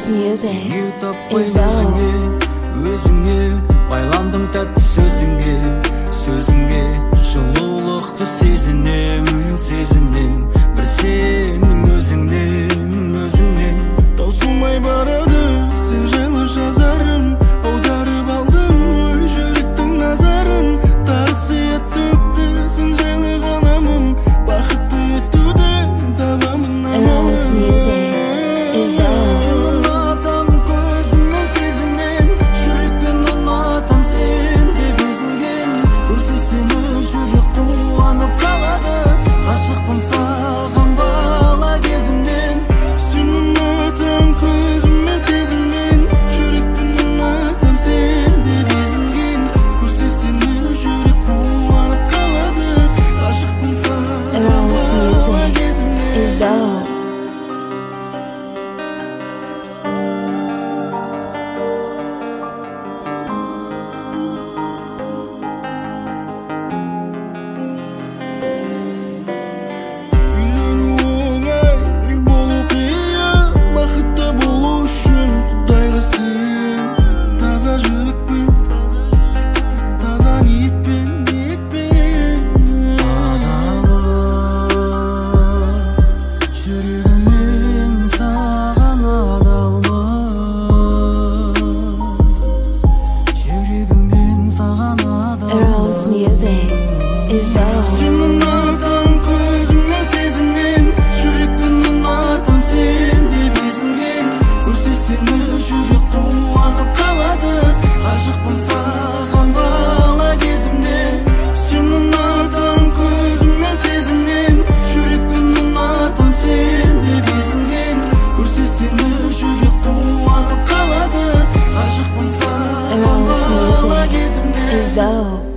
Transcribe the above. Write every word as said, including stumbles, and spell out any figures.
Eros music Еңеу is таппай dope. өзіңе, өзіңе байландым тәтті сөзіңе, сөзіңе жылулықты сезінем, сезінем бір сенің өзіңнен, өзіңнен таусылмай барады сен жайлы жазарым, аударып алдым ой жүректің назарын, тарсия төкті сен жайлы ғаламым, бақытты етуді табамын Eros music is dope. Сен ұнатам көзіммен сезіммен, жүрекпен ұнатам сен деп езілген, көрсе сені жүрек қуанып қалады, ғашықпын саған бала кезімнен. Сен ұнатам көзіммен сезіммен, жүрекпен ұнатам сен деп езілген, көрсе сені жүрек қуанып қалады, ғашықпын саған Eros бала music кезімнен. is dope. Үйлену оңай, үй болу қиын, бақытты болу үшін Құдайға сыйын. Таза жүрекпен, таза ниетпен, ниетпен адалым, жүрегіммен саған адалмын, жүрегіммен саған адалмын. Eros music is dope. Сен ұнатам көзіммен сезіммен, жүрекпен ұнатам сен деп езілген, көрсе сені жүрек қуанып қалады, ғашықпын саған бала кезімнен. Сен ұнатам көзіммен сезіммен, жүрекпен ұнатам сен деп езілген, көрсе сені жүрек қуанып қалады, ғашықпын саған Eros бала music кезімнен. is dope.